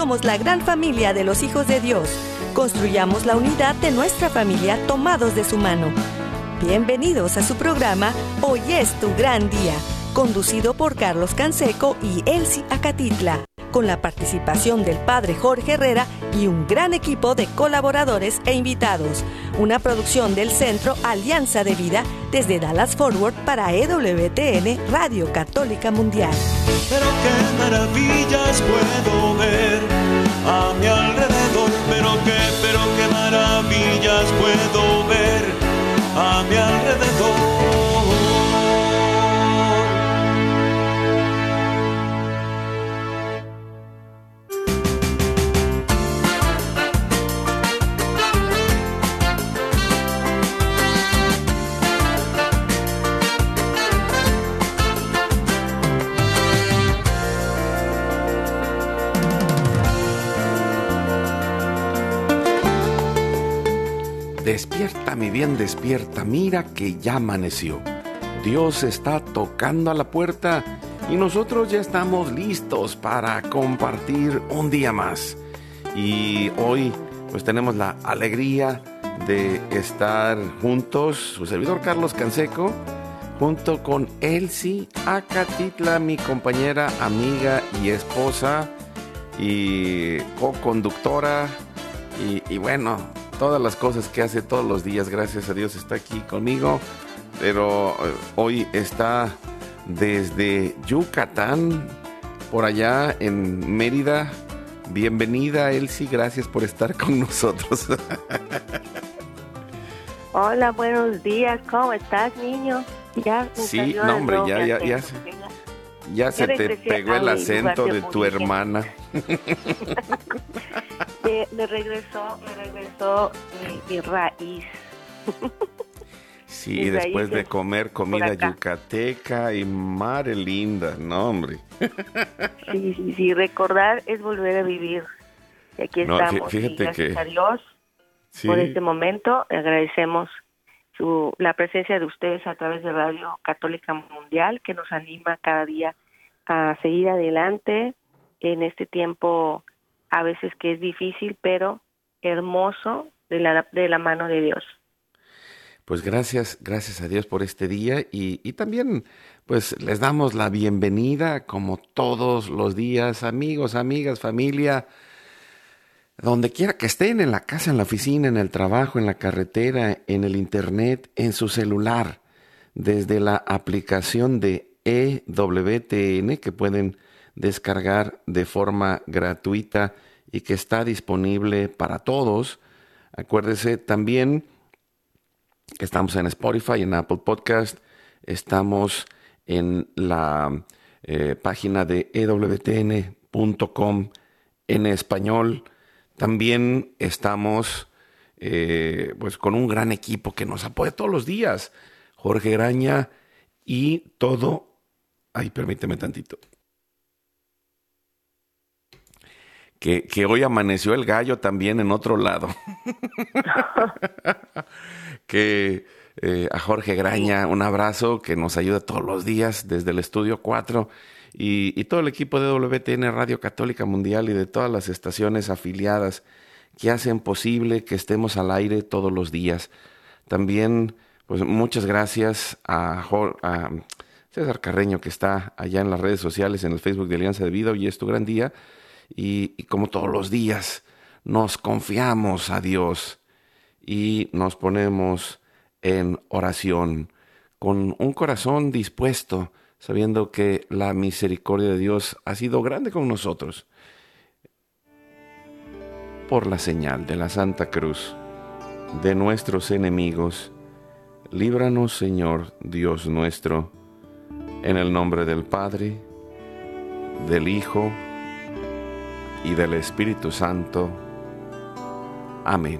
Somos la gran familia de los hijos de Dios. Construyamos la unidad de nuestra familia tomados de su mano. Bienvenidos a su programa Hoy es tu gran día, conducido por Carlos Canseco y Elsie Acatitla, con la participación del Padre Jorge Herrera y un gran equipo de colaboradores e invitados. Una producción del Centro Alianza de Vida desde Dallas Forward para EWTN Radio Católica Mundial. Pero qué maravillas puedo ver a mi alrededor, pero qué maravillas puedo ver a mi alrededor. Despierta, mi bien, despierta, mira que ya amaneció. Dios está tocando a la puerta y nosotros ya estamos listos para compartir un día más. Y hoy pues tenemos la alegría de estar juntos, su servidor Carlos Canseco, junto con Elsie Acatitla, mi compañera, amiga y esposa y co-conductora y bueno, todas las cosas que hace todos los días, gracias a Dios está aquí conmigo, pero hoy está desde Yucatán, por allá en Mérida. Bienvenida, Elsie, gracias por estar con nosotros. Hola, buenos días, ¿cómo estás, niño? Sí, no, hombre, ya se te pegó el acento de tu hermana. Me regresó mi raíz. Sí, mi después de comer comida yucateca y madre linda, no, hombre. Sí, recordar es volver a vivir. Y aquí estamos. Fíjate gracias a Dios por este momento. Agradecemos la presencia de ustedes a través de Radio Católica Mundial, que nos anima cada día a seguir adelante en este tiempo a veces que es difícil, pero hermoso de la mano de Dios. Pues gracias a Dios por este día y también pues les damos la bienvenida como todos los días, amigos, amigas, familia, donde quiera que estén, en la casa, en la oficina, en el trabajo, en la carretera, en el internet, en su celular, desde la aplicación de EWTN que pueden descargar de forma gratuita y que está disponible para todos. Acuérdese también que estamos en Spotify, en Apple Podcast, estamos en la página de EWTN.com en español. También estamos pues con un gran equipo que nos apoya todos los días. Jorge Graña y todo... Ay, permíteme tantito. Que hoy amaneció el gallo también en otro lado. Que a Jorge Graña, un abrazo, que nos ayuda todos los días desde el Estudio 4 y todo el equipo de WTN Radio Católica Mundial y de todas las estaciones afiliadas que hacen posible que estemos al aire todos los días. También, pues muchas gracias a César Carreño, que está allá en las redes sociales, en el Facebook de Alianza de Vida. Hoy es tu gran día. Y como todos los días, nos confiamos a Dios y nos ponemos en oración con un corazón dispuesto, sabiendo que la misericordia de Dios ha sido grande con nosotros. Por la señal de la Santa Cruz de nuestros enemigos, líbranos, Señor Dios nuestro, en el nombre del Padre, del Hijo y del Espíritu Santo. Amén.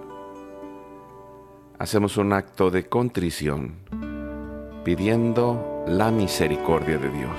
Hacemos un acto de contrición, pidiendo la misericordia de Dios.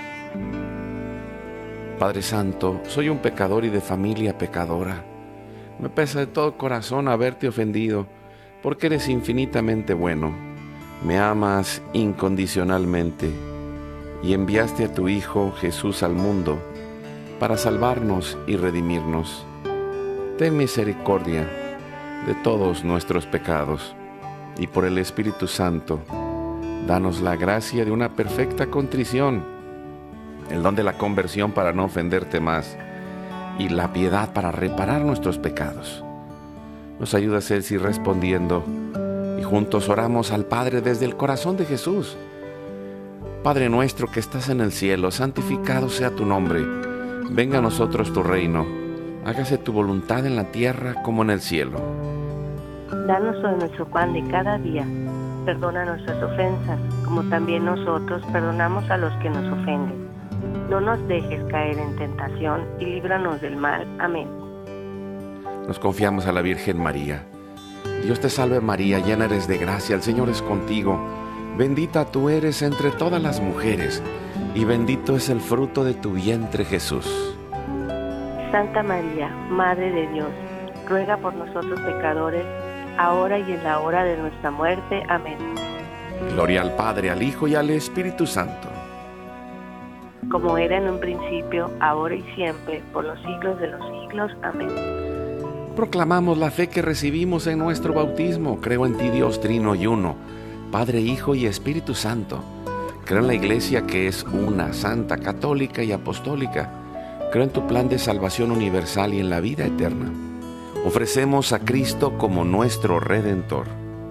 Padre Santo, soy un pecador y de familia pecadora. Me pesa de todo corazón haberte ofendido, porque eres infinitamente bueno. Me amas incondicionalmente y enviaste a tu Hijo Jesús al mundo para salvarnos y redimirnos. Ten misericordia de todos nuestros pecados, y por el Espíritu Santo, danos la gracia de una perfecta contrición, el don de la conversión para no ofenderte más, y la piedad para reparar nuestros pecados. Nos ayuda, Celsi, respondiendo, y juntos oramos al Padre desde el corazón de Jesús. Padre nuestro que estás en el cielo, santificado sea tu nombre. Venga a nosotros tu reino. Hágase tu voluntad en la tierra como en el cielo. Danos hoy nuestro pan de cada día. Perdona nuestras ofensas, como también nosotros perdonamos a los que nos ofenden. No nos dejes caer en tentación y líbranos del mal. Amén. Nos confiamos a la Virgen María. Dios te salve María, llena eres de gracia, el Señor es contigo. Bendita tú eres entre todas las mujeres, y bendito es el fruto de tu vientre, Jesús. Santa María, Madre de Dios, ruega por nosotros pecadores, ahora y en la hora de nuestra muerte. Amén. Gloria al Padre, al Hijo y al Espíritu Santo. Como era en un principio, ahora y siempre, por los siglos de los siglos. Amén. Proclamamos la fe que recibimos en nuestro bautismo. Creo en ti, Dios trino y uno, Padre, Hijo y Espíritu Santo. Creo en la Iglesia que es una, santa, católica y apostólica. Creo en tu plan de salvación universal y en la vida eterna. Ofrecemos a Cristo como nuestro Redentor.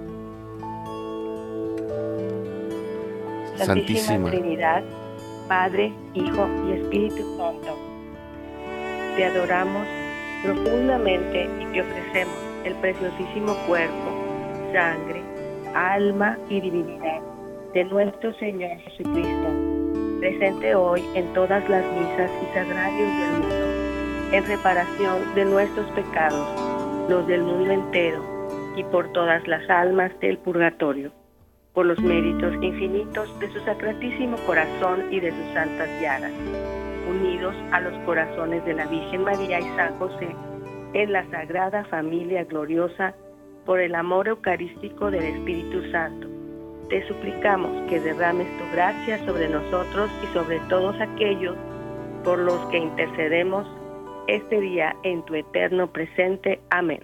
Santísima Trinidad, Padre, Hijo y Espíritu Santo, te adoramos profundamente y te ofrecemos el preciosísimo cuerpo, sangre, alma y divinidad de nuestro Señor Jesucristo, presente hoy en todas las misas y sagrarios del mundo, en reparación de nuestros pecados, los del mundo entero, y por todas las almas del purgatorio, por los méritos infinitos de su sacratísimo corazón y de sus santas llagas, unidos a los corazones de la Virgen María y San José, en la Sagrada Familia Gloriosa, por el amor eucarístico del Espíritu Santo. Te suplicamos que derrames tu gracia sobre nosotros y sobre todos aquellos por los que intercedemos este día en tu eterno presente. Amén.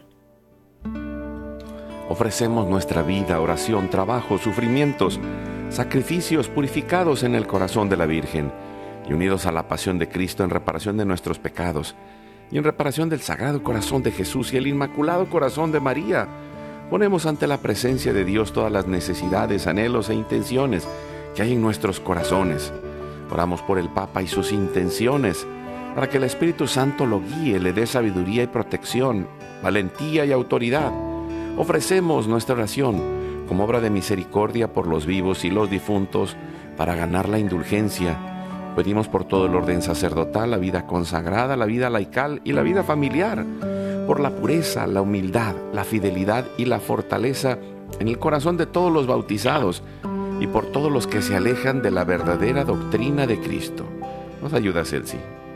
Ofrecemos nuestra vida, oración, trabajo, sufrimientos, sacrificios purificados en el corazón de la Virgen y unidos a la pasión de Cristo en reparación de nuestros pecados y en reparación del Sagrado Corazón de Jesús y el Inmaculado Corazón de María. Ponemos ante la presencia de Dios todas las necesidades, anhelos e intenciones que hay en nuestros corazones. Oramos por el Papa y sus intenciones, para que el Espíritu Santo lo guíe, le dé sabiduría y protección, valentía y autoridad. Ofrecemos nuestra oración como obra de misericordia por los vivos y los difuntos para ganar la indulgencia. Pedimos por todo el orden sacerdotal, la vida consagrada, la vida laical y la vida familiar, por la pureza, la humildad, la fidelidad y la fortaleza en el corazón de todos los bautizados y por todos los que se alejan de la verdadera doctrina de Cristo. Nos ayuda, Celsi.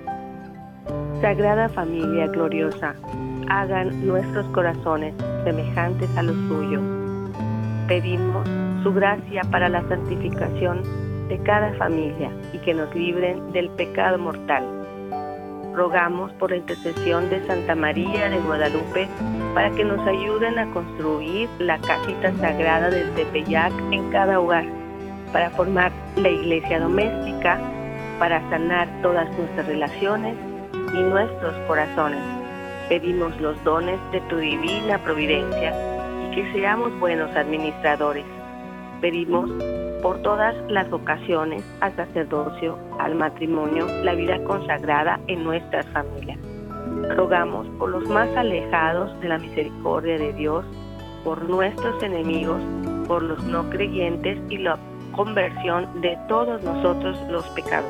Sagrada Familia Gloriosa, hagan nuestros corazones semejantes a los suyos. Pedimos su gracia para la santificación de cada familia y que nos libren del pecado mortal. Rogamos por la intercesión de Santa María de Guadalupe para que nos ayuden a construir la casita sagrada del Tepeyac en cada hogar, para formar la iglesia doméstica, para sanar todas nuestras relaciones y nuestros corazones. Pedimos los dones de tu divina providencia y que seamos buenos administradores. Pedimos por todas las vocaciones al sacerdocio, al matrimonio, la vida consagrada en nuestras familias. Rogamos por los más alejados de la misericordia de Dios, por nuestros enemigos, por los no creyentes y la conversión de todos nosotros los pecadores.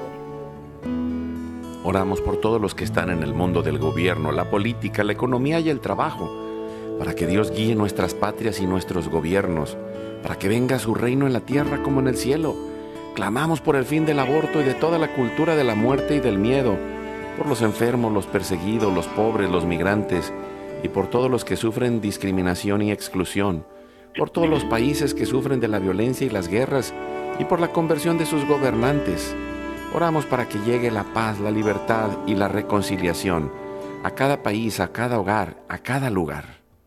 Oramos por todos los que están en el mundo del gobierno, la política, la economía y el trabajo, para que Dios guíe nuestras patrias y nuestros gobiernos, para que venga su reino en la tierra como en el cielo. Clamamos por el fin del aborto y de toda la cultura de la muerte y del miedo, por los enfermos, los perseguidos, los pobres, los migrantes, y por todos los que sufren discriminación y exclusión, por todos los países que sufren de la violencia y las guerras, y por la conversión de sus gobernantes. Oramos para que llegue la paz, la libertad y la reconciliación a cada país, a cada hogar, a cada lugar.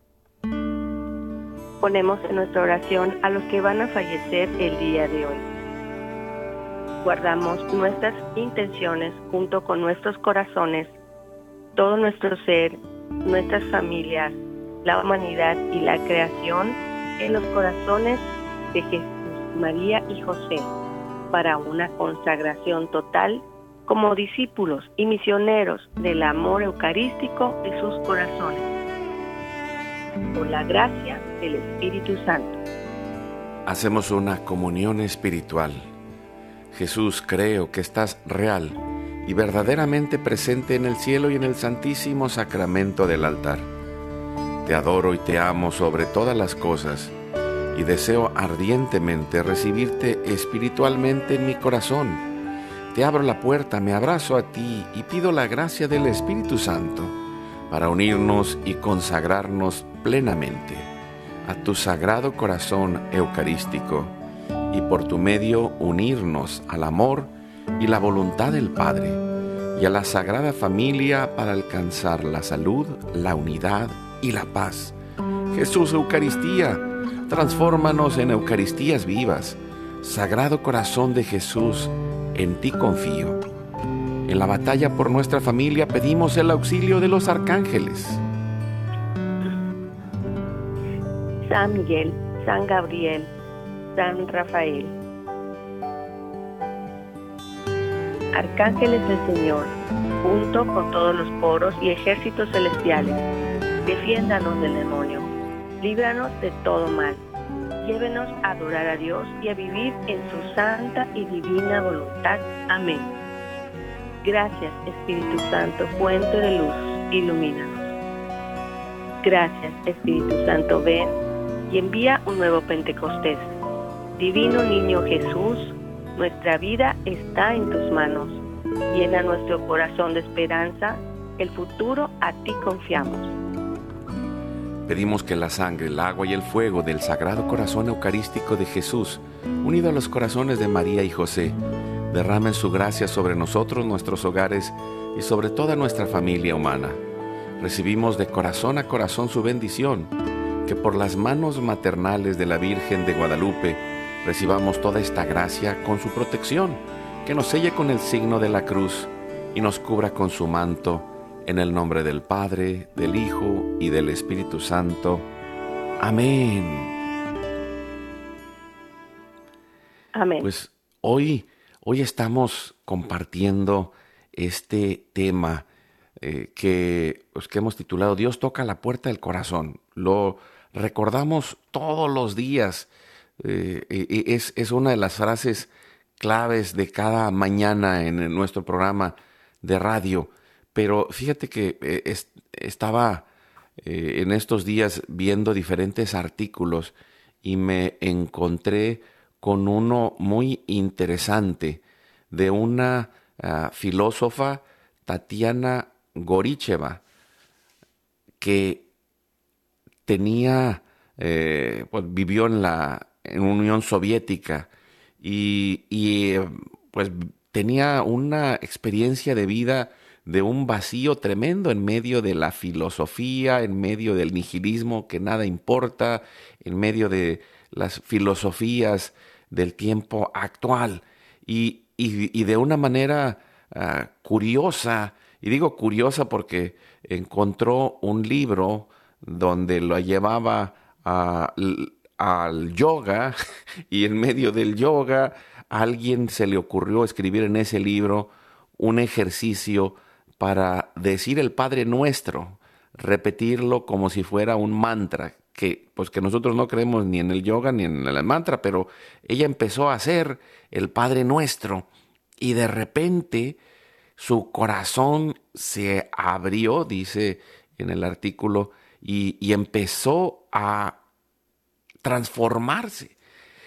Ponemos en nuestra oración a los que van a fallecer el día de hoy. Guardamos nuestras intenciones junto con nuestros corazones, todo nuestro ser, nuestras familias, la humanidad y la creación en los corazones de Jesús, María y José, para una consagración total como discípulos y misioneros del amor eucarístico de sus corazones. Por la gracia del Espíritu Santo. Hacemos una comunión espiritual. Jesús, creo que estás real y verdaderamente presente en el cielo y en el santísimo sacramento del altar. Te adoro y te amo sobre todas las cosas y deseo ardientemente recibirte espiritualmente en mi corazón. Te abro la puerta, me abrazo a ti y pido la gracia del Espíritu Santo para unirnos y consagrarnos plenamente a tu sagrado corazón eucarístico y por tu medio unirnos al amor y la voluntad del Padre y a la Sagrada Familia para alcanzar la salud, la unidad y la paz. Jesús, Eucaristía, transfórmanos en Eucaristías vivas. Sagrado Corazón de Jesús, en ti confío. En la batalla por nuestra familia pedimos el auxilio de los arcángeles. San Miguel, San Gabriel, San Rafael. Arcángeles del Señor, junto con todos los coros y ejércitos celestiales, defiéndanos del demonio, líbranos de todo mal, llévenos a adorar a Dios y a vivir en su santa y divina voluntad. Amén. Gracias, Espíritu Santo, fuente de luz, ilumínanos. Gracias, Espíritu Santo, ven y envía un nuevo Pentecostés. Divino Niño Jesús, nuestra vida está en tus manos. Llena nuestro corazón de esperanza, el futuro a ti confiamos. Pedimos que la sangre, el agua y el fuego del Sagrado Corazón Eucarístico de Jesús, unido a los corazones de María y José, derramen su gracia sobre nosotros, nuestros hogares y sobre toda nuestra familia humana. Recibimos de corazón a corazón su bendición, que por las manos maternales de la Virgen de Guadalupe recibamos toda esta gracia con su protección, que nos selle con el signo de la cruz y nos cubra con su manto, en el nombre del Padre, del Hijo y del Espíritu Santo. Amén. Amén. Pues hoy estamos compartiendo este tema que hemos titulado Dios toca la puerta del corazón. Lo recordamos todos los días. Es una de las frases claves de cada mañana en nuestro programa de radio. Pero fíjate que estaba en estos días viendo diferentes artículos y me encontré con uno muy interesante de una filósofa, Tatiana Goricheva, que tenía, vivió en la Unión Soviética y tenía una experiencia de vida de un vacío tremendo en medio de la filosofía, en medio del nihilismo que nada importa, en medio de las filosofías del tiempo actual y de una manera curiosa, y digo curiosa porque encontró un libro donde lo llevaba al yoga y en medio del yoga a alguien se le ocurrió escribir en ese libro un ejercicio para decir el Padre Nuestro, repetirlo como si fuera un mantra, que nosotros no creemos ni en el yoga ni en el mantra, pero ella empezó a hacer el Padre Nuestro y de repente su corazón se abrió, dice en el artículo, y empezó a transformarse,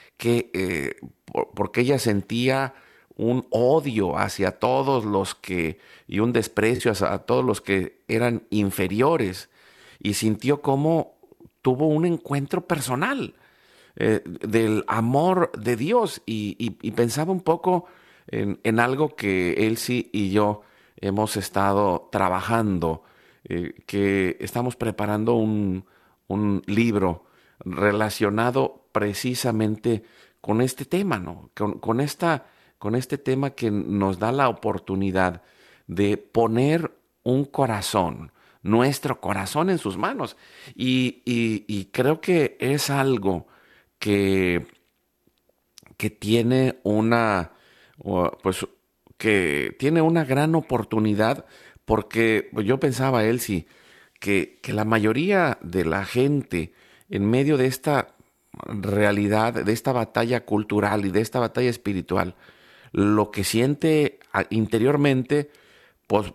porque ella sentía un odio hacia todos los que, y un desprecio hacia todos los que eran inferiores, y sintió cómo tuvo un encuentro personal del amor de Dios, y pensaba un poco en algo que Elsie y yo hemos estado trabajando, que estamos preparando un libro relacionado precisamente con este tema, ¿no? Con este tema que nos da la oportunidad de poner un corazón, nuestro corazón en sus manos. Y creo que es algo que, que tiene pues, que tiene una gran oportunidad, porque yo pensaba, Elsie, que la mayoría de la gente en medio de esta realidad, de esta batalla cultural y de esta batalla espiritual, lo que siente interiormente, pues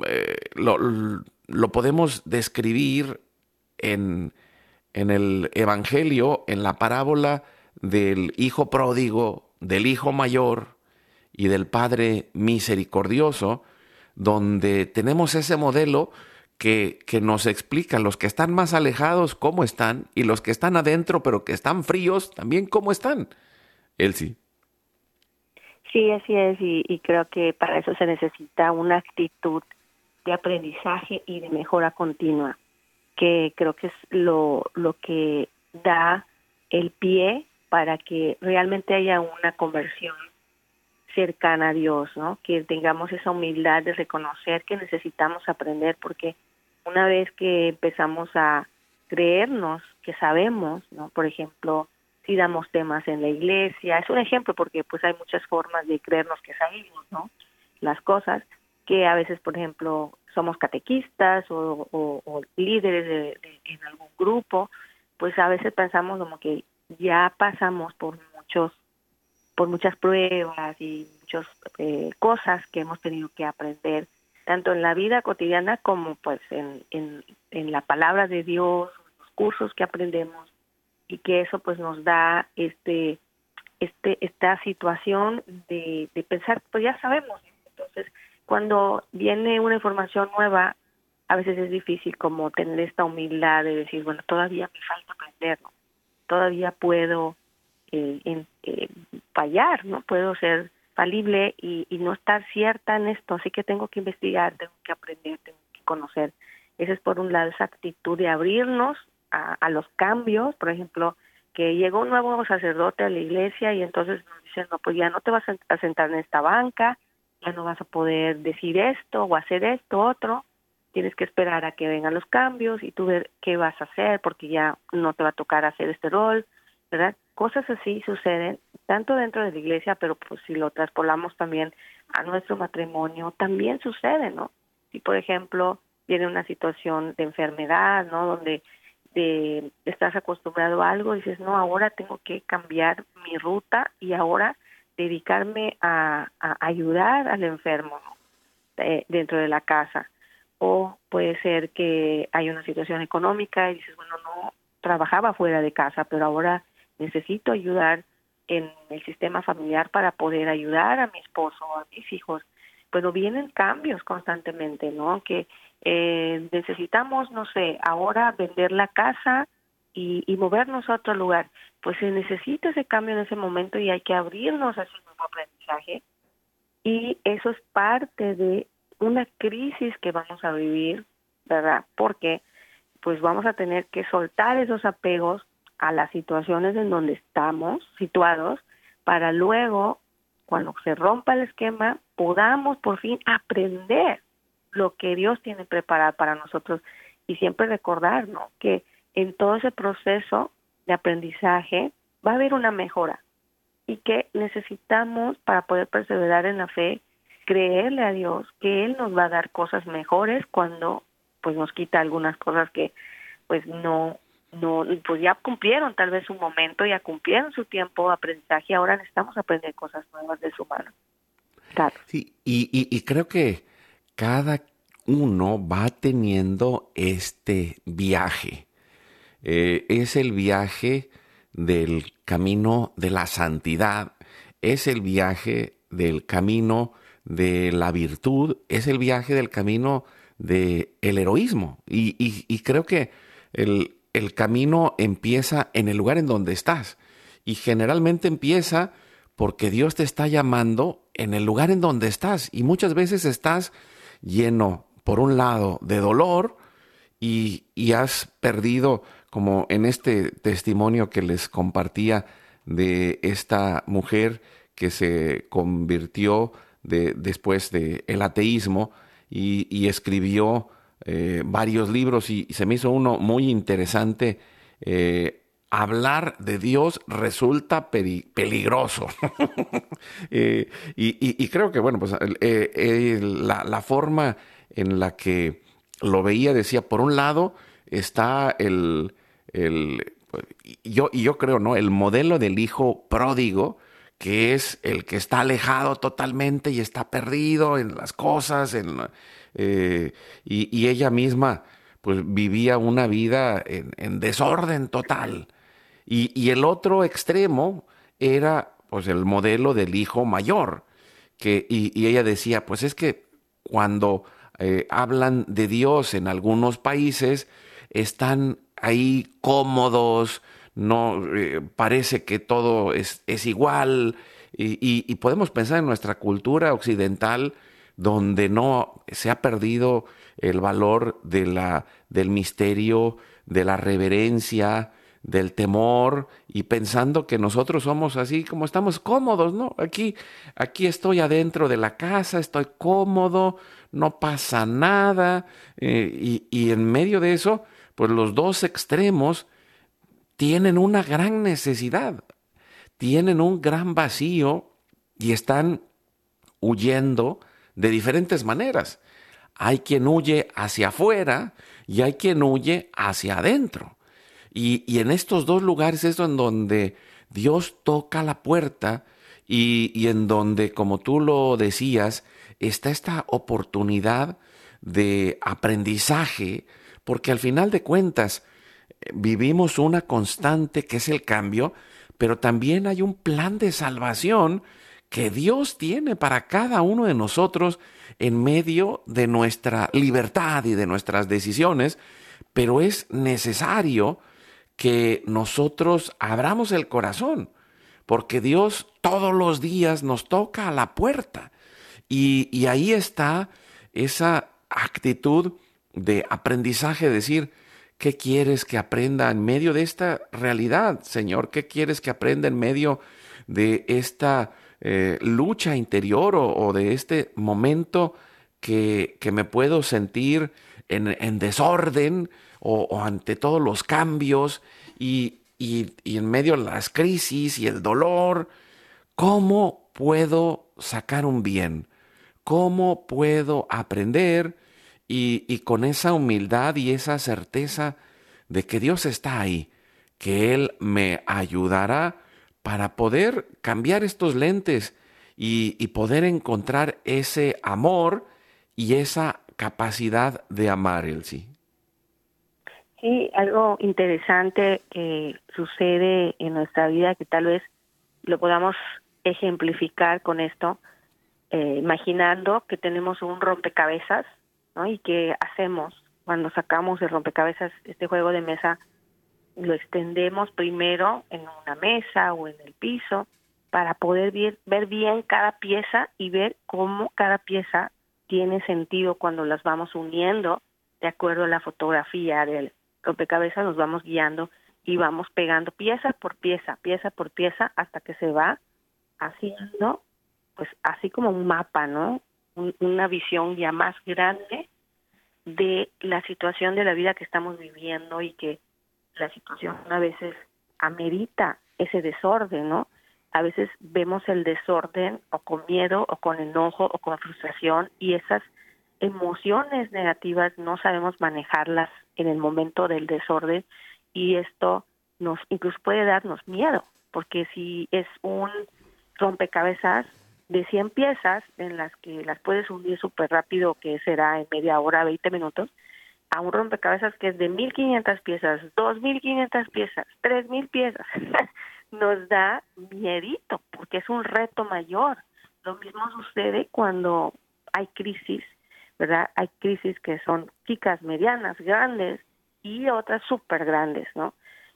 lo podemos describir en el Evangelio, en la parábola del hijo pródigo, del hijo mayor y del Padre misericordioso, donde tenemos ese modelo que nos explica los que están más alejados cómo están y los que están adentro pero que están fríos también cómo están. Elsie. Sí, así es, y creo que para eso se necesita una actitud de aprendizaje y de mejora continua, que creo que es lo que da el pie para que realmente haya una conversión cercana a Dios, ¿no? Que tengamos esa humildad de reconocer que necesitamos aprender, porque una vez que empezamos a creernos que sabemos, ¿no? Por ejemplo, si damos temas en la iglesia, es un ejemplo porque pues hay muchas formas de creernos que sabemos, ¿no? Las cosas que a veces, por ejemplo, somos catequistas o líderes en algún grupo, pues a veces pensamos como que ya pasamos por muchas pruebas y muchas cosas que hemos tenido que aprender, tanto en la vida cotidiana como pues en la palabra de Dios, los cursos que aprendemos, y que eso pues nos da esta situación de pensar, pues ya sabemos. Entonces, cuando viene una información nueva, a veces es difícil como tener esta humildad de decir, bueno, todavía me falta aprender, ¿no? Todavía puedo fallar, ¿no? Puedo ser falible y no estar cierta en esto, así que tengo que investigar, tengo que aprender, tengo que conocer. Esa es por un lado esa actitud de abrirnos a los cambios, por ejemplo, que llegó un nuevo sacerdote a la iglesia y entonces nos dicen, no, pues ya no te vas a sentar en esta banca, ya no vas a poder decir esto o hacer esto, otro, tienes que esperar a que vengan los cambios y tú ver qué vas a hacer porque ya no te va a tocar hacer este rol, ¿verdad? Cosas así suceden tanto dentro de la iglesia, pero pues si lo traspolamos también a nuestro matrimonio, también sucede, ¿no? Si, por ejemplo, viene una situación de enfermedad, ¿no? Donde estás acostumbrado a algo y dices, no, ahora tengo que cambiar mi ruta y ahora dedicarme a ayudar al enfermo, ¿no? Dentro de la casa. O puede ser que hay una situación económica y dices, bueno, no trabajaba fuera de casa, pero ahora necesito ayudar en el sistema familiar para poder ayudar a mi esposo, a mis hijos. Pero vienen cambios constantemente, ¿no? Que necesitamos, no sé, ahora vender la casa y movernos a otro lugar. Pues se necesita ese cambio en ese momento y hay que abrirnos a ese nuevo aprendizaje. Y eso es parte de una crisis que vamos a vivir, ¿verdad? Porque pues vamos a tener que soltar esos apegos a las situaciones en donde estamos situados para luego, cuando se rompa el esquema, podamos por fin aprender lo que Dios tiene preparado para nosotros y siempre recordar, ¿no? Que en todo ese proceso de aprendizaje va a haber una mejora y que necesitamos, para poder perseverar en la fe, creerle a Dios que Él nos va a dar cosas mejores cuando pues nos quita algunas cosas que pues no pues ya cumplieron tal vez su momento, ya cumplieron su tiempo de aprendizaje, ahora necesitamos aprender cosas nuevas de su mano. Claro. Sí, y creo que cada uno va teniendo este viaje. Es el viaje del camino de la santidad, es el viaje del camino de la virtud, es el viaje del camino del heroísmo. Y creo que el camino empieza en el lugar en donde estás. Y generalmente empieza porque Dios te está llamando en el lugar en donde estás. Y muchas veces estás lleno, por un lado, de dolor y has perdido, como en este testimonio que les compartía de esta mujer que se convirtió después del ateísmo y escribió varios libros y se me hizo uno muy interesante. Hablar de Dios resulta peligroso. Y creo que, bueno, pues la forma en la que lo veía, decía, por un lado está yo creo, ¿no? El modelo del hijo pródigo, que es el que está alejado totalmente y está perdido en las cosas, y ella misma pues vivía una vida en desorden total. Y el otro extremo era pues el modelo del hijo mayor, y ella decía, pues es que cuando hablan de Dios en algunos países, están ahí cómodos, no parece que todo es igual, y podemos pensar en nuestra cultura occidental, donde no se ha perdido el valor del misterio, de la reverencia, del temor, y pensando que nosotros somos así como estamos cómodos, ¿no? Aquí estoy adentro de la casa, estoy cómodo, no pasa nada, y en medio de eso, pues los dos extremos tienen una gran necesidad, tienen un gran vacío y están huyendo de diferentes maneras. Hay quien huye hacia afuera y hay quien huye hacia adentro. Y en estos dos lugares es en donde Dios toca la puerta y en donde, como tú lo decías, está esta oportunidad de aprendizaje, porque al final de cuentas vivimos una constante que es el cambio, pero también hay un plan de salvación que Dios tiene para cada uno de nosotros en medio de nuestra libertad y de nuestras decisiones, pero es necesario que nosotros abramos el corazón, porque Dios todos los días nos toca a la puerta. Y ahí está esa actitud de aprendizaje, decir, ¿qué quieres que aprenda en medio de esta realidad, Señor? ¿Qué quieres que aprenda en medio de esta lucha interior o de este momento que me puedo sentir en desorden o ante todos los cambios y en medio de las crisis y el dolor? ¿Cómo puedo sacar un bien? ¿Cómo puedo aprender? Y con esa humildad y esa certeza de que Dios está ahí, que Él me ayudará para poder cambiar estos lentes y poder encontrar ese amor y esa capacidad de amar, Elsie. Sí, algo interesante que sucede en nuestra vida, que tal vez lo podamos ejemplificar con esto, imaginando que tenemos un rompecabezas, ¿no? Y que hacemos cuando sacamos el rompecabezas, este juego de mesa, lo extendemos primero en una mesa o en el piso para poder ver bien cada pieza y ver cómo cada pieza tiene sentido cuando las vamos uniendo de acuerdo a la fotografía del rompecabezas. Nos vamos guiando y vamos pegando pieza por pieza hasta que se va haciendo pues así como un mapa, ¿no? Una visión ya más grande de la situación de la vida que estamos viviendo y que la situación a veces amerita ese desorden, ¿no? A veces vemos el desorden o con miedo o con enojo o con frustración, y esas emociones negativas no sabemos manejarlas en el momento del desorden, y esto nos incluso puede darnos miedo, porque si es un rompecabezas de 100 piezas en las que las puedes unir súper rápido, que será en media hora, 20 minutos, a un rompecabezas que es de 1,500 piezas, 2,500 piezas, 3,000 piezas, nos da miedito, porque es un reto mayor. Lo mismo sucede cuando hay crisis, ¿verdad? Hay crisis que son chicas, medianas, grandes y otras súper grandes, ¿no?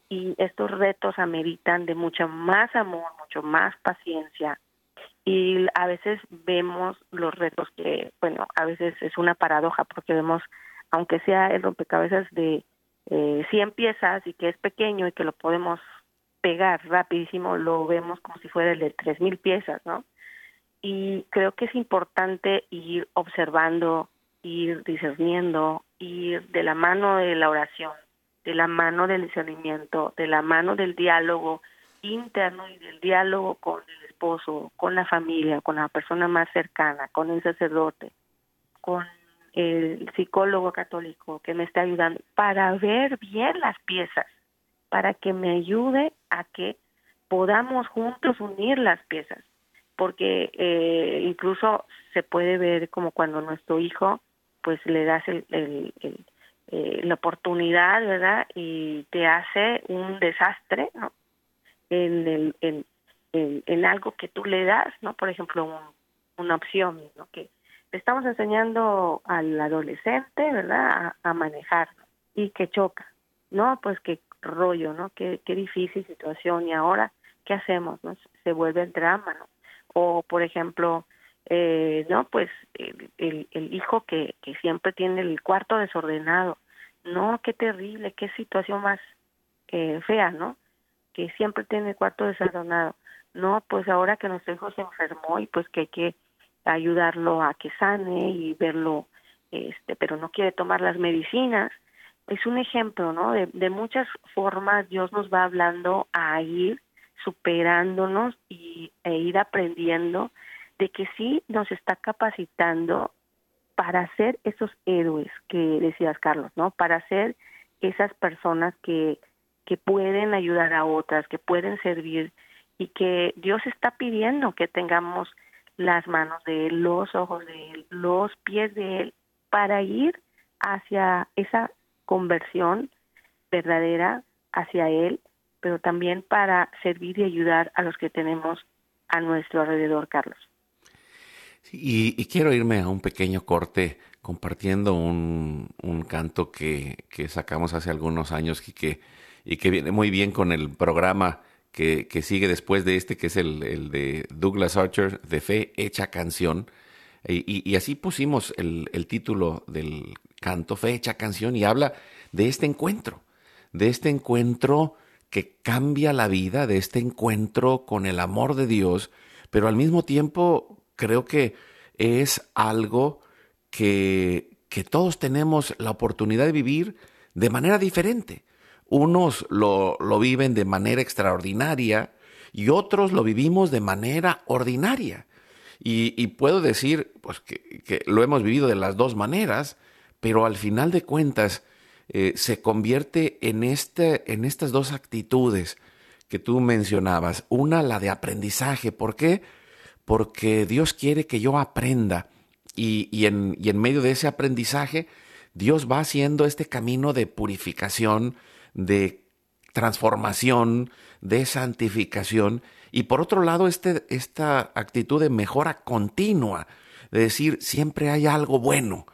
y estos retos ameritan de mucho más amor, mucho más paciencia, y a veces vemos los retos que, bueno, a veces es una paradoja porque vemos, aunque sea el rompecabezas de 100 piezas y que es pequeño y que lo podemos pegar rapidísimo, lo vemos como si fuera el de 3,000 piezas, ¿no? Y creo que es importante ir observando, ir discerniendo, ir de la mano de la oración, de la mano del discernimiento, de la mano del diálogo interno y del diálogo con el esposo, con la familia, con la persona más cercana, con el sacerdote, con el psicólogo católico que me está ayudando para ver bien las piezas, para que me ayude a que podamos juntos unir las piezas, porque incluso se puede ver como cuando nuestro hijo, pues le das la oportunidad, ¿verdad? Y te hace un desastre, ¿no? En algo que tú le das, ¿no? Por ejemplo, una opción, ¿no? Que le estamos enseñando al adolescente, ¿verdad? A manejar, ¿no? Y que choca, ¿no? Pues qué rollo, ¿no? Qué difícil situación, y ahora, ¿qué hacemos, no? Se vuelve el drama, ¿no? O, por ejemplo, no, pues el hijo que siempre tiene el cuarto desordenado, no, qué terrible, qué situación más fea, ¿no? Que siempre tiene el cuarto desordenado. No, pues ahora que nuestro hijo se enfermó y pues que hay que ayudarlo a que sane y verlo, pero no quiere tomar las medicinas. Es un ejemplo, ¿no? De muchas formas Dios nos va hablando a ir superándonos e ir aprendiendo de que sí nos está capacitando para ser esos héroes que decías, Carlos, ¿no? Para ser esas personas que pueden ayudar a otras, que pueden servir, y que Dios está pidiendo que tengamos las manos de Él, los ojos de Él, los pies de Él, para ir hacia esa conversión verdadera hacia Él, pero también para servir y ayudar a los que tenemos a nuestro alrededor, Carlos. Y quiero irme a un pequeño corte compartiendo un canto que sacamos hace algunos años y que viene muy bien con el programa que sigue después de este, que es el de Douglas Archer, de Fe Hecha Canción. Y así pusimos el título del canto, Fe Hecha Canción, y habla de este encuentro que cambia la vida, de este encuentro con el amor de Dios, pero al mismo tiempo creo que es algo que todos tenemos la oportunidad de vivir de manera diferente. Unos lo viven de manera extraordinaria y otros lo vivimos de manera ordinaria. Y puedo decir pues, que lo hemos vivido de las dos maneras, pero al final de cuentas se convierte en estas dos actitudes que tú mencionabas. Una, la de aprendizaje. ¿Por qué? Porque Dios quiere que yo aprenda y en medio de ese aprendizaje Dios va haciendo este camino de purificación, de transformación, de santificación, y por otro lado esta actitud de mejora continua, de decir siempre hay algo bueno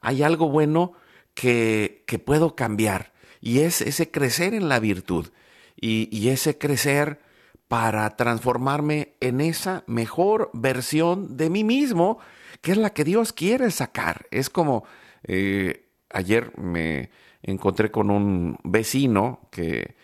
que puedo cambiar, y es ese crecer en la virtud y ese crecer para transformarme en esa mejor versión de mí mismo, que es la que Dios quiere sacar. Es como ayer me encontré con un vecino que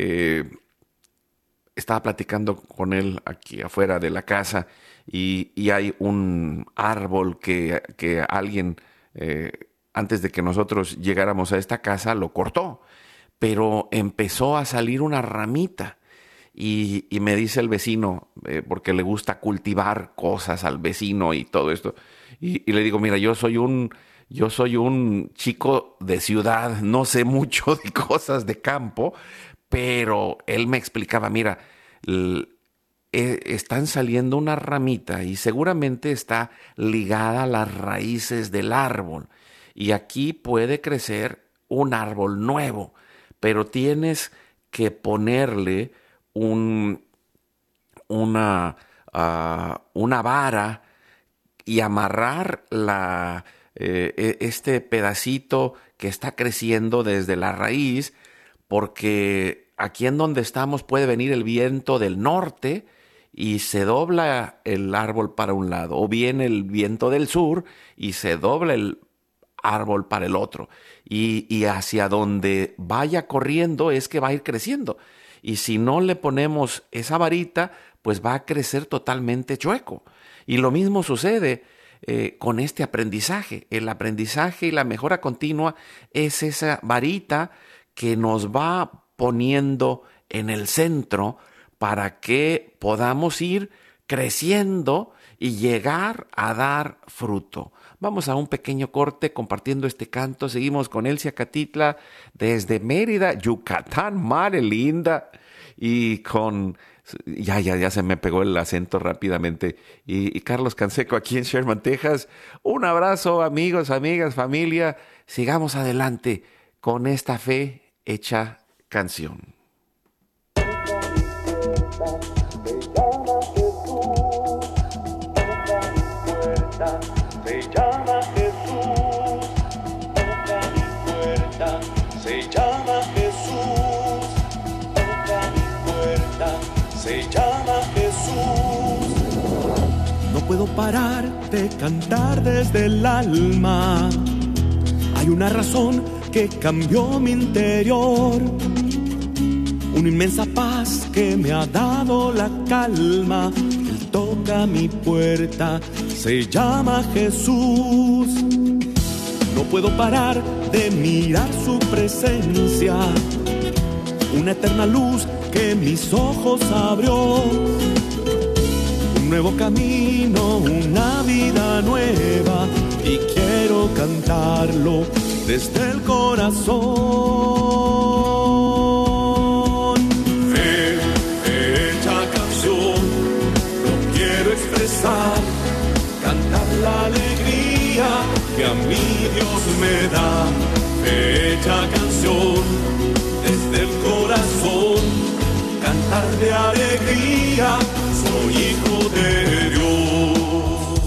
estaba platicando con él aquí afuera de la casa, y hay un árbol que alguien antes de que nosotros llegáramos a esta casa lo cortó, pero empezó a salir una ramita. Y me dice el vecino, porque le gusta cultivar cosas al vecino y todo esto, y le digo, mira, yo soy un chico de ciudad, no sé mucho de cosas de campo, pero él me explicaba, mira, están saliendo una ramita y seguramente está ligada a las raíces del árbol, y aquí puede crecer un árbol nuevo, pero tienes que ponerle una vara y amarrar este pedacito que está creciendo desde la raíz, porque aquí en donde estamos puede venir el viento del norte y se dobla el árbol para un lado, o viene el viento del sur y se dobla el árbol para el otro. Y hacia donde vaya corriendo es que va a ir creciendo. Y si no le ponemos esa varita, pues va a crecer totalmente chueco. Y lo mismo sucede con este aprendizaje. El aprendizaje y la mejora continua es esa varita que nos va poniendo en el centro para que podamos ir creciendo y llegar a dar fruto. Vamos a un pequeño corte compartiendo este canto. Seguimos con Elsia Catitla desde Mérida, Yucatán, madre linda. Y con... Ya se me pegó el acento rápidamente. Y Carlos Canseco aquí en Sherman, Texas. Un abrazo, amigos, amigas, familia. Sigamos adelante con esta fe hecha canción. Se llama Jesús, toca mi puerta, se llama Jesús, toca mi puerta, se llama Jesús. No puedo parar de cantar desde el alma, hay una razón que cambió mi interior, una inmensa paz que me ha dado la calma. Él toca mi puerta, se llama Jesús. No puedo parar de mirar su presencia, una eterna luz que mis ojos abrió, un nuevo camino, una vida nueva, y quiero cantarlo desde el corazón. Fe hecha canción, lo quiero expresar, cantar la alegría que a mí Dios me da. Fe hecha canción desde el corazón, cantar de alegría, soy hijo de Dios.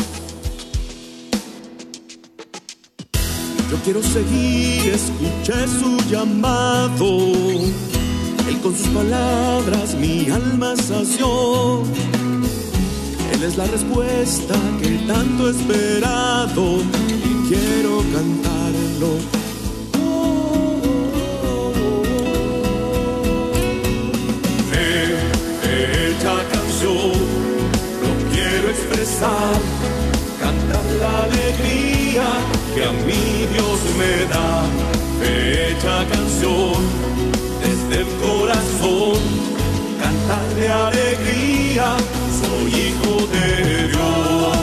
Yo quiero seguir, escuché su llamado, Él con sus palabras mi alma sació. Él es la respuesta que tanto he esperado y quiero cantarlo. Hecha canción, lo quiero expresar, cantar la alegría que a mí Dios me da. Hecha canción, desde el corazón, cantar de alegría, soy hijo de Dios.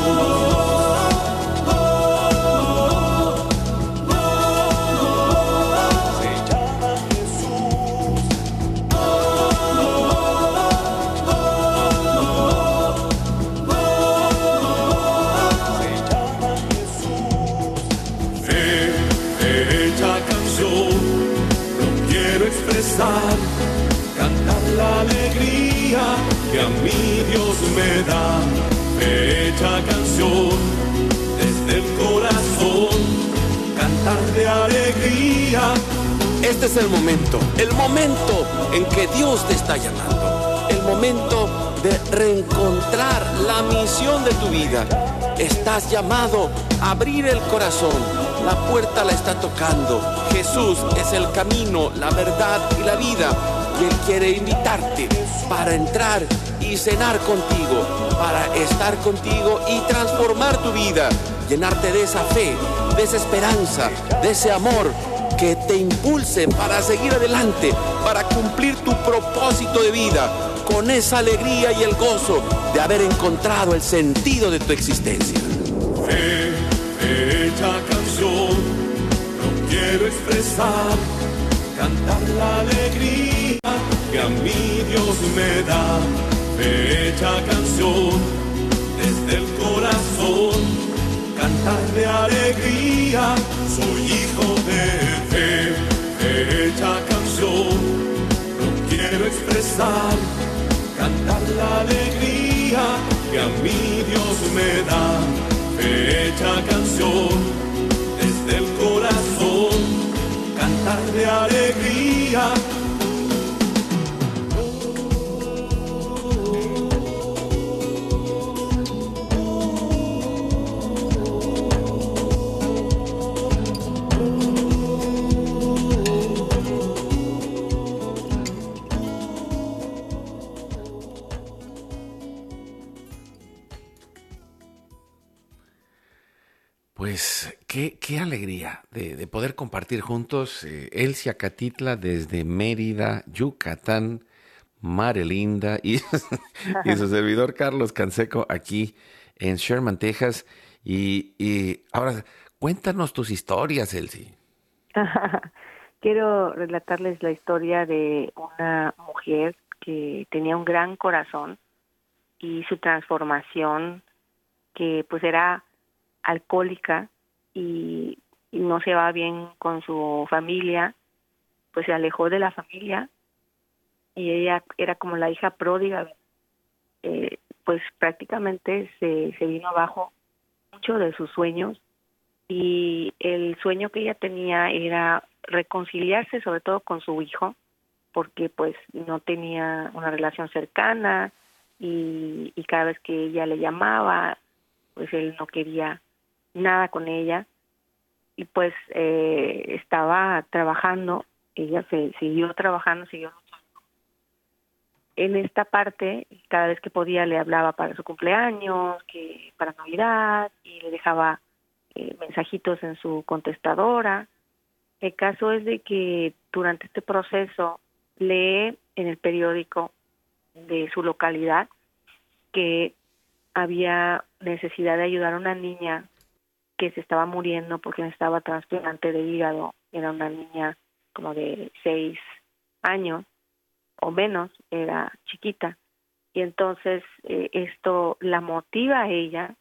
Cantar la alegría que a mí Dios me da. Hecha canción desde el corazón, cantar de alegría. Este es el momento en que Dios te está llamando, el momento de reencontrar la misión de tu vida. Estás llamado a abrir el corazón, la puerta la está tocando. Jesús es el camino, la verdad y la vida, y Él quiere invitarte para entrar y cenar contigo, para estar contigo y transformar tu vida, llenarte de esa fe, de esa esperanza, de ese amor que te impulse para seguir adelante, para cumplir tu propósito de vida, con esa alegría y el gozo de haber encontrado el sentido de tu existencia. Fe hecha canción, lo quiero expresar, cantar la alegría que a mí Dios me da. Fe hecha canción, desde el corazón, cantar de alegría, soy hijo de fe. Fe hecha canción, lo quiero expresar, cantar la alegría que a mí Dios me da. Hecha canción desde el corazón, cantar de alegría, Pues qué alegría de poder compartir juntos Elsia Catitla desde Mérida, Yucatán, Mare Linda y, y su servidor Carlos Canseco aquí en Sherman, Texas. Y ahora cuéntanos tus historias, Elsie. Quiero relatarles la historia de una mujer que tenía un gran corazón y su transformación, que pues era alcohólica y no se va bien con su familia, pues se alejó de la familia y ella era como la hija pródiga, pues prácticamente se vino abajo mucho de sus sueños, y el sueño que ella tenía era reconciliarse sobre todo con su hijo, porque pues no tenía una relación cercana y cada vez que ella le llamaba, pues él no quería nada con ella, y pues estaba trabajando, ella siguió trabajando, siguió luchando. En esta parte, cada vez que podía le hablaba para su cumpleaños, que para Navidad, y le dejaba mensajitos en su contestadora. El caso es de que durante este proceso lee en el periódico de su localidad que había necesidad de ayudar a una niña que se estaba muriendo porque necesitaba trasplante de hígado. Era una niña como de 6 años o menos, era chiquita. Y entonces esto la motiva a ella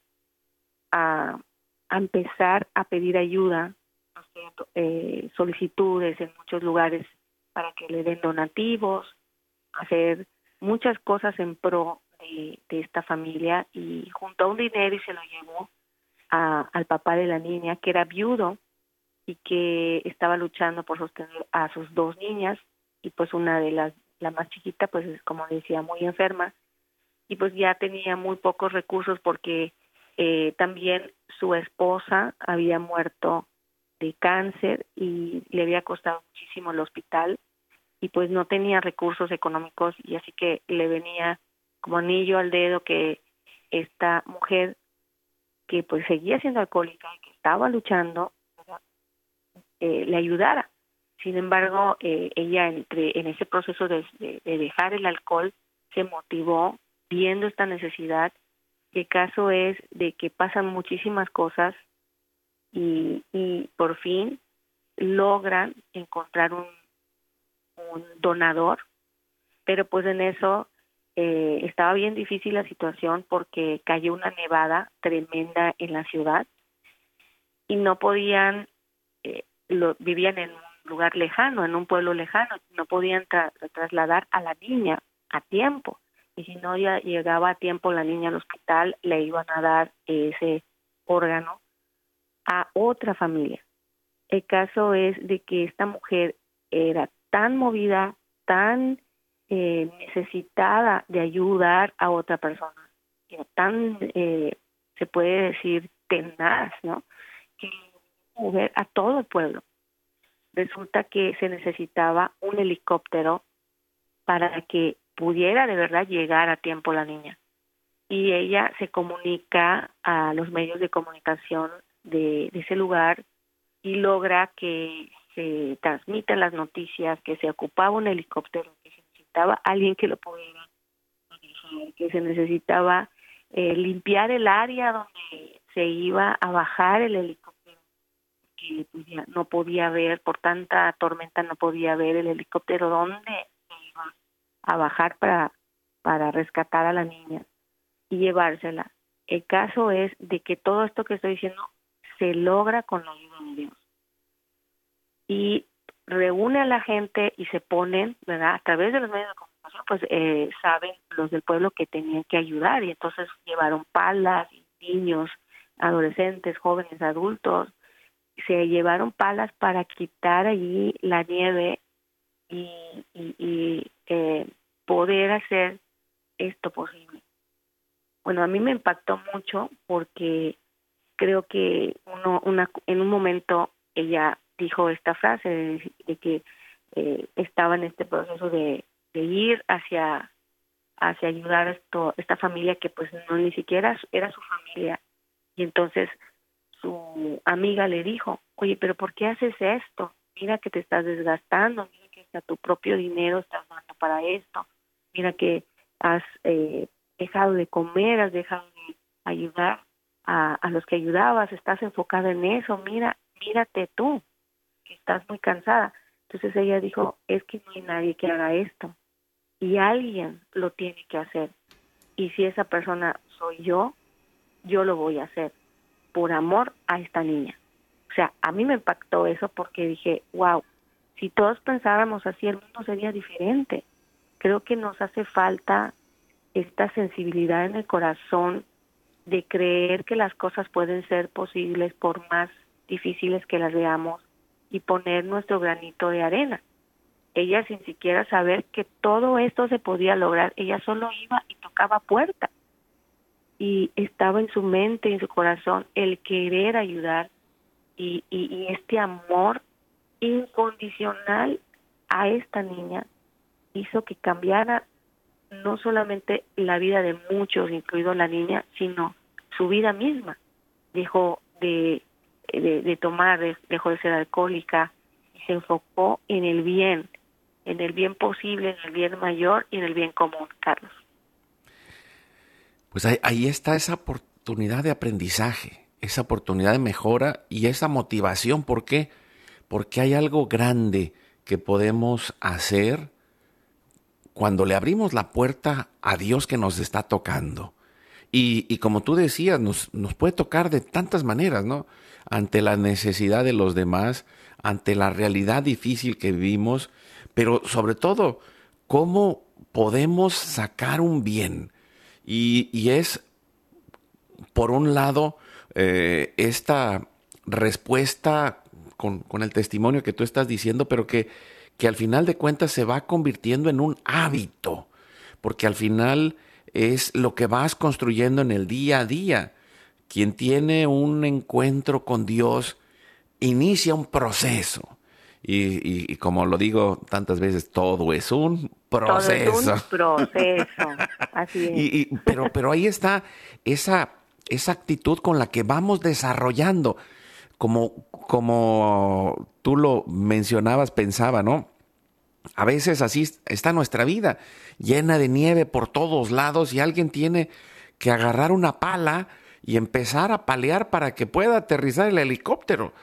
a empezar a pedir ayuda, hacer solicitudes en muchos lugares para que le den donativos, hacer muchas cosas en pro de esta familia, y juntó un dinero y se lo llevó al papá de la niña, que era viudo y que estaba luchando por sostener a sus 2 niñas, y pues una de la más chiquita, pues es, como decía, muy enferma, y pues ya tenía muy pocos recursos porque también su esposa había muerto de cáncer y le había costado muchísimo el hospital, y pues no tenía recursos económicos, y así que le venía como anillo al dedo que esta mujer, que pues seguía siendo alcohólica y que estaba luchando, le ayudara. Sin embargo, ella en ese proceso de dejar el alcohol se motivó viendo esta necesidad. El caso es de que pasan muchísimas cosas y por fin logran encontrar un donador, pero pues en eso estaba bien difícil la situación porque cayó una nevada tremenda en la ciudad y no podían, vivían en un lugar lejano, en un pueblo lejano, no podían trasladar a la niña a tiempo, y si no ya llegaba a tiempo la niña al hospital, le iban a dar ese órgano a otra familia. El caso es de que esta mujer era tan movida, tan necesitada de ayudar a otra persona, era tan, se puede decir, tenaz, ¿no?, que mover a todo el pueblo. Resulta que se necesitaba un helicóptero para que pudiera de verdad llegar a tiempo la niña. Y ella se comunica a los medios de comunicación de ese lugar y logra que se transmitan las noticias, que se ocupaba un helicóptero, que se necesitaba alguien que lo pudiera manejar, que se necesitaba limpiar el área donde se iba a bajar el helicóptero, que pues ya no podía ver, por tanta tormenta no podía ver el helicóptero donde se iba a bajar para rescatar a la niña y llevársela. El caso es de que todo esto que estoy diciendo se logra con la ayuda de Dios. Y reúne a la gente y se ponen, ¿verdad?, a través de los medios de comunicación, pues saben los del pueblo que tenían que ayudar, y entonces llevaron palas, niños, adolescentes, jóvenes, adultos, se llevaron palas para quitar allí la nieve y poder hacer esto posible. Bueno, a mí me impactó mucho porque creo que en un momento ella dijo esta frase de que estaba en este proceso de ir hacia ayudar a esta familia que pues no ni siquiera era su familia, y entonces su amiga le dijo, oye, pero ¿por qué haces esto? Mira que te estás desgastando, mira que hasta tu propio dinero estás dando para esto, mira que has dejado de comer, has dejado de ayudar a los que ayudabas, estás enfocada en eso, mírate tú, que estás muy cansada. Entonces ella dijo, es que no hay nadie que haga esto y alguien lo tiene que hacer. Y si esa persona soy yo lo voy a hacer por amor a esta niña. O sea, a mí me impactó eso porque dije, wow, si todos pensáramos así, el mundo sería diferente. Creo que nos hace falta esta sensibilidad en el corazón de creer que las cosas pueden ser posibles por más difíciles que las veamos y poner nuestro granito de arena. Ella, sin siquiera saber que todo esto se podía lograr, ella solo iba y tocaba puertas. Y estaba en su mente y en su corazón el querer ayudar y este amor incondicional a esta niña hizo que cambiara no solamente la vida de muchos, incluido la niña, sino su vida misma. Dejó de tomar, dejó de ser alcohólica y se enfocó en el bien posible, en el bien mayor y en el bien común, Carlos. Pues ahí está esa oportunidad de aprendizaje, esa oportunidad de mejora y esa motivación. ¿Por qué? Porque hay algo grande que podemos hacer cuando le abrimos la puerta a Dios que nos está tocando. Y como tú decías, nos puede tocar de tantas maneras, ¿no? Ante la necesidad de los demás, ante la realidad difícil que vivimos, pero sobre todo, ¿cómo podemos sacar un bien? Y es, por un lado, esta respuesta con el testimonio que tú estás diciendo, pero que al final de cuentas se va convirtiendo en un hábito, porque al final es lo que vas construyendo en el día a día. Quien tiene un encuentro con Dios inicia un proceso. Y como lo digo tantas veces, todo es un proceso. Todo es un proceso, así es. Pero ahí está esa actitud con la que vamos desarrollando. Como tú lo mencionabas, pensaba, ¿no? A veces así está nuestra vida, llena de nieve por todos lados y alguien tiene que agarrar una pala y empezar a palear para que pueda aterrizar el helicóptero.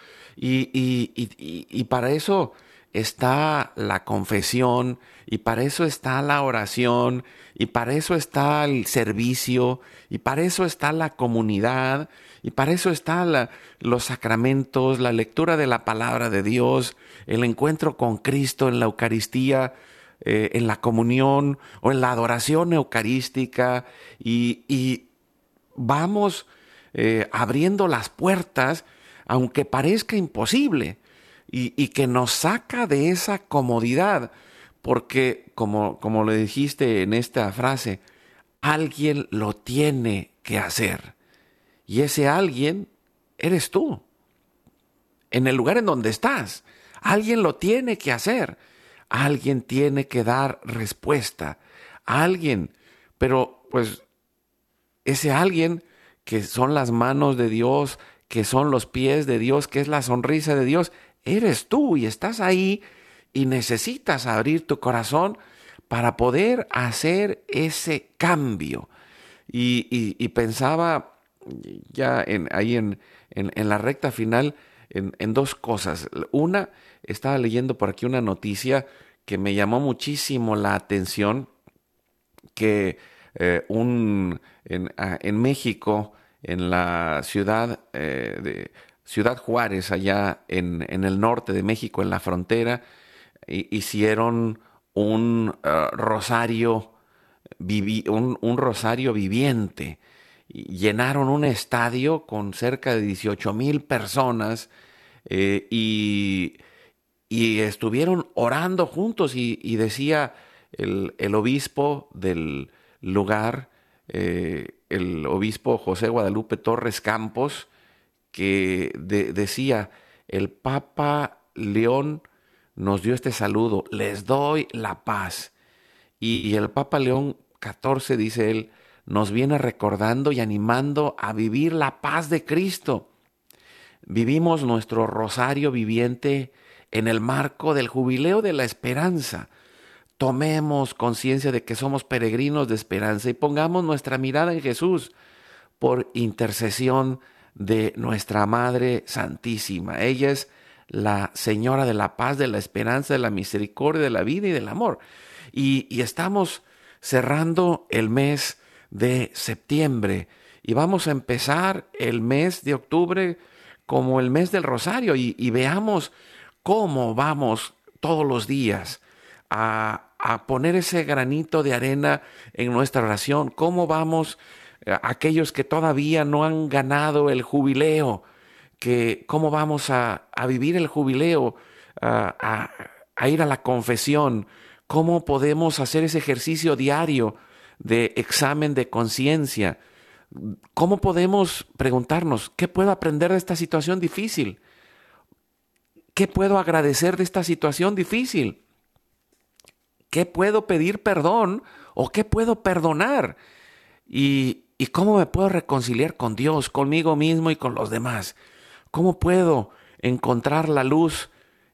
Y para eso está la confesión, y para eso está la oración, y para eso está el servicio, y para eso está la comunidad, y para eso están los sacramentos, la lectura de la palabra de Dios, el encuentro con Cristo en la Eucaristía, en la comunión o en la adoración eucarística, y vamos abriendo las puertas, aunque parezca imposible, y que nos saca de esa comodidad, porque como le dijiste en esta frase, alguien lo tiene que hacer, y ese alguien eres tú, en el lugar en donde estás. Alguien lo tiene que hacer, alguien tiene que dar respuesta, alguien, pero pues ese alguien que son las manos de Dios, que son los pies de Dios, que es la sonrisa de Dios, eres tú y estás ahí y necesitas abrir tu corazón para poder hacer ese cambio. Y pensaba ya ahí en la recta final en dos cosas. Una, estaba leyendo por aquí una noticia que me llamó muchísimo la atención, que en México, en la ciudad de Ciudad Juárez, allá en el norte de México, en la frontera, hicieron un rosario viviente. Llenaron un estadio con cerca de 18,000 personas y estuvieron orando juntos y decía el obispo del lugar, el obispo José Guadalupe Torres Campos, que decía, el Papa León nos dio este saludo, les doy la paz. Y el Papa León XIV, dice él, nos viene recordando y animando a vivir la paz de Cristo. vivimos nuestro rosario viviente en el marco del jubileo de la esperanza. Tomemos conciencia de que somos peregrinos de esperanza y pongamos nuestra mirada en Jesús por intercesión de nuestra Madre Santísima. Ella es la Señora de la paz, de la esperanza, de la misericordia, de la vida y del amor. Y estamos cerrando el mes de septiembre y vamos a empezar el mes de octubre como el mes del Rosario y veamos cómo vamos todos los días a poner ese granito de arena en nuestra oración, cómo vamos aquellos que todavía no han ganado el jubileo, cómo vamos a vivir el jubileo, a ir a la confesión, cómo podemos hacer ese ejercicio diario de examen de conciencia, cómo podemos preguntarnos, ¿qué puedo aprender de esta situación difícil? ¿Qué puedo agradecer de esta situación difícil? ¿Qué puedo pedir perdón o qué puedo perdonar? ¿Y cómo me puedo reconciliar con Dios, conmigo mismo y con los demás? ¿Cómo puedo encontrar la luz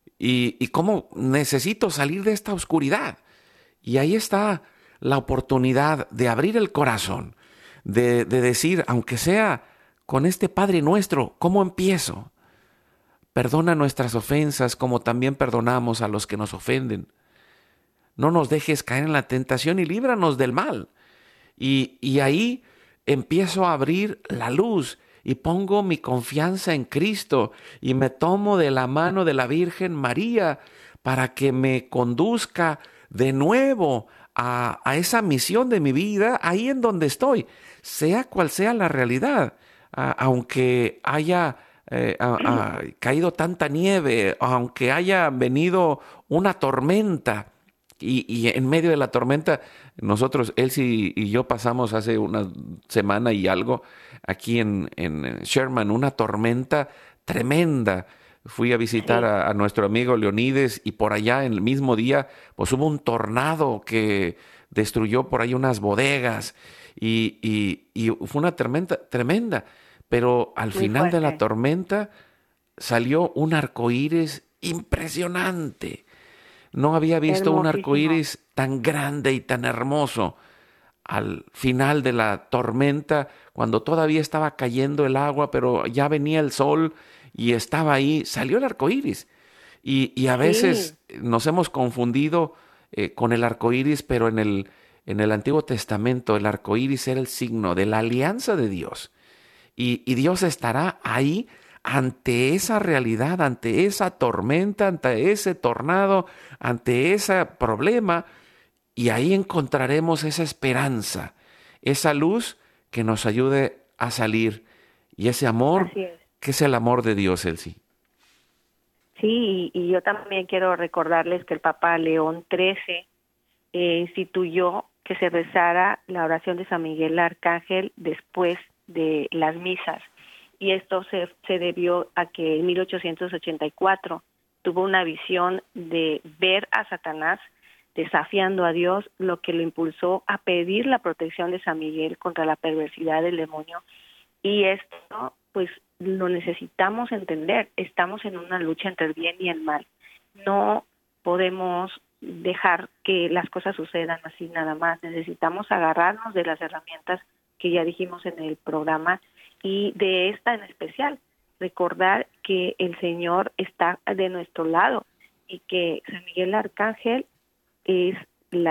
y cómo necesito salir de esta oscuridad? Y ahí está la oportunidad de abrir el corazón, de decir, aunque sea con este Padre Nuestro, ¿cómo empiezo? Perdona nuestras ofensas como también perdonamos a los que nos ofenden. No nos dejes caer en la tentación y líbranos del mal. Y ahí empiezo a abrir la luz y pongo mi confianza en Cristo y me tomo de la mano de la Virgen María para que me conduzca de nuevo a esa misión de mi vida ahí en donde estoy, sea cual sea la realidad, aunque haya caído tanta nieve, aunque haya venido una tormenta. Y en medio de la tormenta, nosotros, Elsie y yo pasamos hace una semana y algo aquí en Sherman, una tormenta tremenda. Fui a visitar a nuestro amigo Leonides y por allá en el mismo día pues hubo un tornado que destruyó por ahí unas bodegas y fue una tormenta tremenda. Pero al final de la tormenta salió un arcoíris impresionante. No había visto un arcoíris tan grande y tan hermoso. Al final de la tormenta, cuando todavía estaba cayendo el agua, pero ya venía el sol y estaba ahí, salió el arcoíris. Y a veces nos hemos confundido con el arcoíris, pero en el Antiguo Testamento el arcoíris era el signo de la alianza de Dios. Y Dios estará ahí ante esa realidad, ante esa tormenta, ante ese tornado, ante ese problema, y ahí encontraremos esa esperanza, esa luz que nos ayude a salir, y ese amor, que es el amor de Dios, Elsie. Sí, y yo también quiero recordarles que el Papa León XIII instituyó que se rezara la oración de San Miguel Arcángel después de las misas. Y esto se debió a que en 1884 tuvo una visión de ver a Satanás desafiando a Dios, lo que lo impulsó a pedir la protección de San Miguel contra la perversidad del demonio. Y esto, pues, lo necesitamos entender. Estamos en una lucha entre el bien y el mal. No podemos dejar que las cosas sucedan así nada más. Necesitamos agarrarnos de las herramientas que ya dijimos en el programa, y de esta en especial, recordar que el Señor está de nuestro lado y que San Miguel Arcángel es el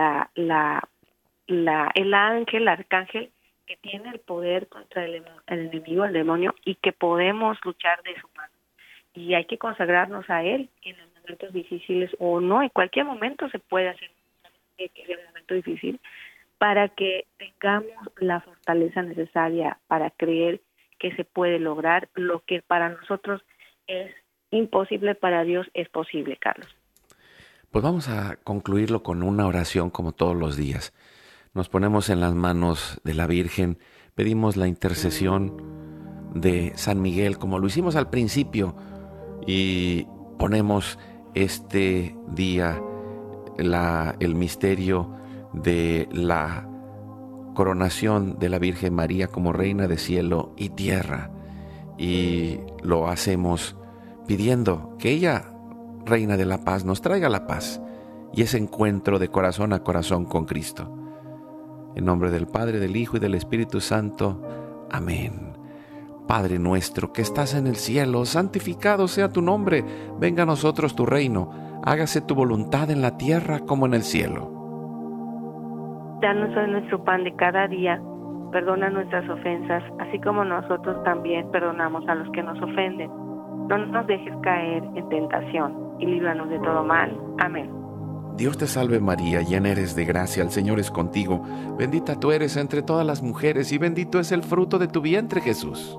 arcángel que tiene el poder contra el enemigo, el demonio, y que podemos luchar de su mano. Y hay que consagrarnos a Él en los momentos difíciles, o no, en cualquier momento se puede hacer un momento difícil, para que tengamos la fortaleza necesaria para creer que se puede lograr lo que para nosotros es imposible, para Dios es posible, Carlos. Pues vamos a concluirlo con una oración como todos los días. Nos ponemos en las manos de la Virgen, pedimos la intercesión de San Miguel, como lo hicimos al principio, y ponemos este día el misterio de la coronación de la Virgen María como Reina de cielo y tierra. y lo hacemos pidiendo que ella, Reina de la Paz, nos traiga la paz y ese encuentro de corazón a corazón con Cristo. En nombre del Padre, del Hijo y del Espíritu Santo. Amén. Padre nuestro que estás en el cielo, santificado sea tu nombre. Venga a nosotros tu reino. Hágase tu voluntad en la tierra como en el cielo. Danos hoy nuestro pan de cada día. Perdona nuestras ofensas, así como nosotros también perdonamos a los que nos ofenden. No nos dejes caer en tentación y líbranos de todo mal. Amén. Dios te salve María, llena eres de gracia, el Señor es contigo. Bendita tú eres entre todas las mujeres y bendito es el fruto de tu vientre, Jesús.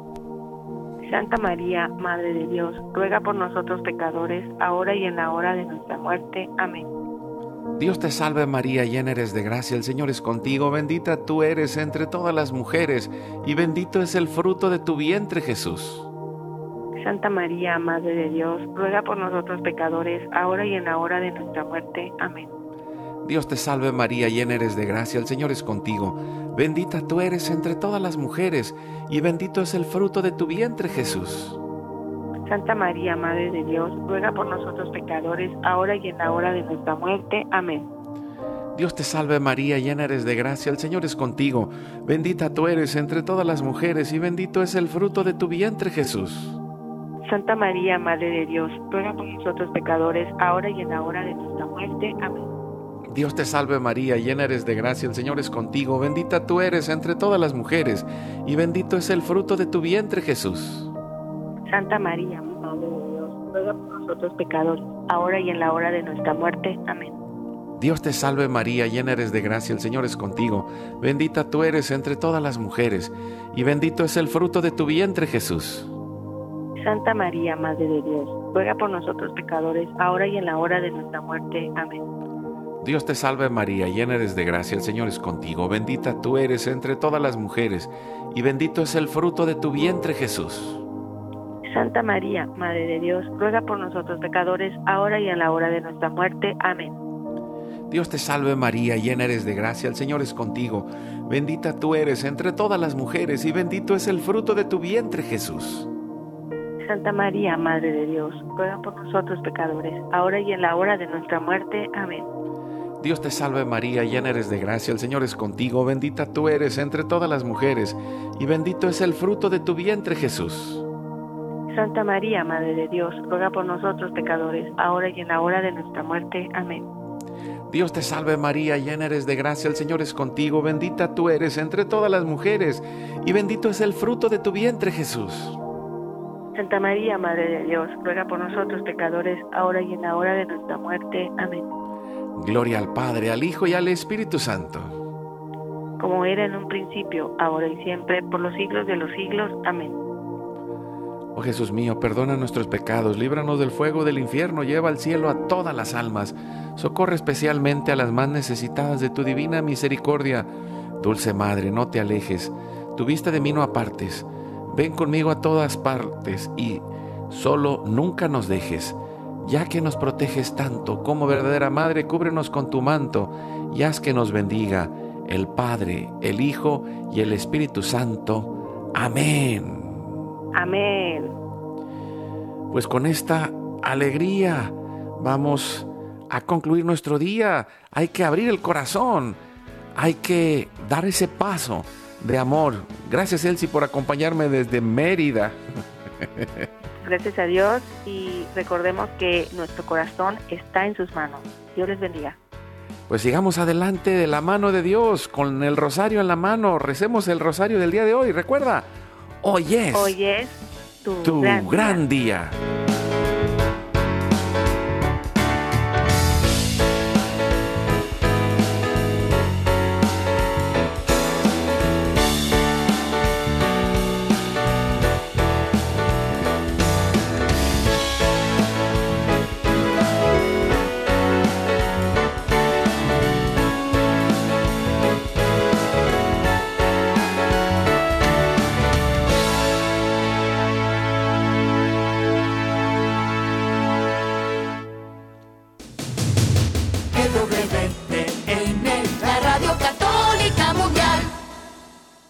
Santa María, Madre de Dios, ruega por nosotros pecadores, ahora y en la hora de nuestra muerte. Amén. Dios te salve María, llena eres de gracia, el Señor es contigo. Bendita tú eres entre todas las mujeres y bendito es el fruto de tu vientre, Jesús. Santa María, Madre de Dios, ruega por nosotros pecadores, ahora y en la hora de nuestra muerte. Amén. Dios te salve María, llena eres de gracia, el Señor es contigo. Bendita tú eres entre todas las mujeres, y bendito es el fruto de tu vientre, Jesús. Santa María, Madre de Dios, ruega por nosotros pecadores, ahora y en la hora de nuestra muerte. Amén. Dios te salve María, llena eres de gracia, el Señor es contigo. Bendita tú eres entre todas las mujeres, y bendito es el fruto de tu vientre, Jesús. Santa María, Madre de Dios, ruega por nosotros pecadores, ahora y en la hora de nuestra muerte. Amén. Dios te salve María, llena eres de gracia, el Señor es contigo. Bendita tú eres entre todas las mujeres, y bendito es el fruto de tu vientre, Jesús. Santa María, Madre de Dios, ruega por nosotros pecadores, ahora y en la hora de nuestra muerte. Amén. Dios te salve María, llena eres de gracia, el Señor es contigo. Bendita tú eres entre todas las mujeres, y bendito es el fruto de tu vientre, Jesús. Santa María, Madre de Dios, ruega por nosotros pecadores, ahora y en la hora de nuestra muerte. Amén. Dios te salve María, llena eres de gracia, el Señor es contigo. Bendita tú eres entre todas las mujeres, y bendito es el fruto de tu vientre, Jesús. Santa María, Madre de Dios, ruega por nosotros pecadores, ahora y en la hora de nuestra muerte. Amén. Dios te salve María, llena eres de gracia, el Señor es contigo. Bendita tú eres entre todas las mujeres, y bendito es el fruto de tu vientre, Jesús. Santa María, Madre de Dios, ruega por nosotros pecadores, ahora y en la hora de nuestra muerte. Amén. Dios te salve María, llena eres de gracia, el Señor es contigo. Bendita tú eres entre todas las mujeres, y bendito es el fruto de tu vientre, Jesús. Santa María, Madre de Dios, ruega por nosotros pecadores, ahora y en la hora de nuestra muerte. Amén. Dios te salve María, llena eres de gracia, el Señor es contigo. Bendita tú eres entre todas las mujeres, y bendito es el fruto de tu vientre, Jesús. Santa María, Madre de Dios, ruega por nosotros pecadores, ahora y en la hora de nuestra muerte. Amén. Gloria al Padre, al Hijo y al Espíritu Santo. Como era en un principio, ahora y siempre, por los siglos de los siglos. Amén. Oh Jesús mío, perdona nuestros pecados, líbranos del fuego del infierno, lleva al cielo a todas las almas, socorre especialmente a las más necesitadas de tu divina misericordia. Dulce Madre, no te alejes, tu vista de mí no apartes. Ven conmigo a todas partes y solo nunca nos dejes. Ya que nos proteges tanto, como verdadera Madre, cúbrenos con tu manto y haz que nos bendiga el Padre, el Hijo y el Espíritu Santo. Amén. Amén. Pues con esta alegría vamos a concluir nuestro día. Hay que abrir el corazón, hay que dar ese paso de amor. Gracias, Elsie, por acompañarme desde Mérida. Gracias a Dios, y recordemos que nuestro corazón está en sus manos. Dios les bendiga. Pues sigamos adelante de la mano de Dios, con el rosario en la mano. Recemos el rosario del día de hoy. Recuerda, hoy es tu gran día.